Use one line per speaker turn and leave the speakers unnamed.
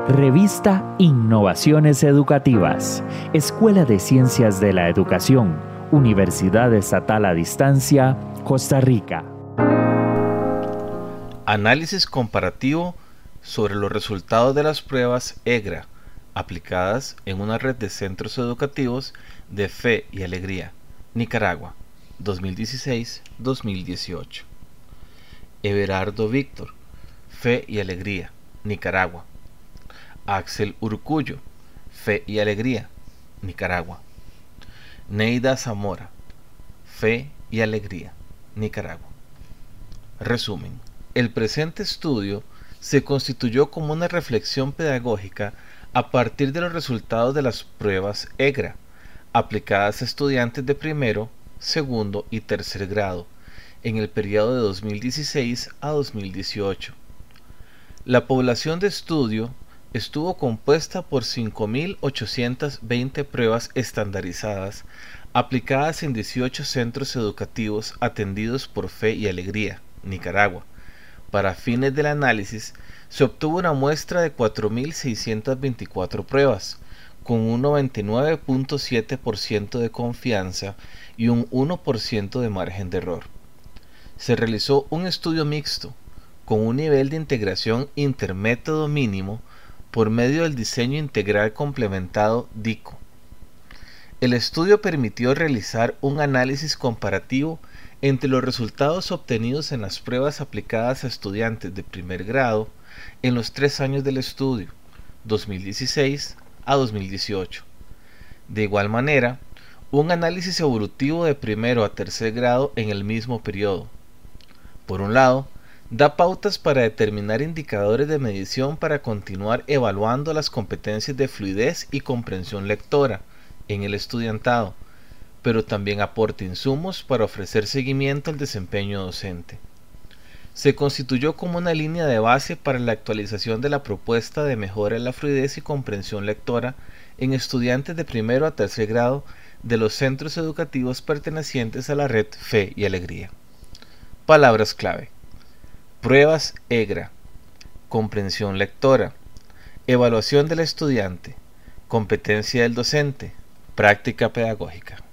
Revista Innovaciones Educativas, Escuela de Ciencias de la Educación, Universidad Estatal a Distancia, Costa Rica.
Análisis comparativo sobre los resultados de las pruebas EGRA aplicadas en una red de centros educativos de Fe y Alegría, Nicaragua, 2016-2018. Everardo Víctor, Fe y Alegría, Nicaragua. Axel Urcullo, Fe y Alegría, Nicaragua. Neida Zamora, Fe y Alegría, Nicaragua. Resumen. El presente estudio se constituyó como una reflexión pedagógica a partir de los resultados de las pruebas EGRA, aplicadas a estudiantes de primero, segundo y tercer grado, en el periodo de 2016 a 2018. La población de estudio estuvo compuesta por 5.820 pruebas estandarizadas, aplicadas en 18 centros educativos atendidos por Fe y Alegría, Nicaragua. Para fines del análisis, se obtuvo una muestra de 4.624 pruebas, con un 99.7% de confianza y un 1% de margen de error. Se realizó un estudio mixto, con un nivel de integración intermétodo mínimo por medio del diseño integral complementado DICO. El estudio permitió realizar un análisis comparativo entre los resultados obtenidos en las pruebas aplicadas a estudiantes de primer grado en los 3 años del estudio, 2016 a 2018. De igual manera, un análisis evolutivo de primero a tercer grado en el mismo periodo. Por un lado, da pautas para determinar indicadores de medición para continuar evaluando las competencias de fluidez y comprensión lectora en el estudiantado, pero también aporta insumos para ofrecer seguimiento al desempeño docente. Se constituyó como una línea de base para la actualización de la propuesta de mejora en la fluidez y comprensión lectora en estudiantes de primero a tercer grado de los centros educativos pertenecientes a la red Fe y Alegría. Palabras clave: pruebas EGRA, comprensión lectora, evaluación del estudiante, competencia del docente, práctica pedagógica.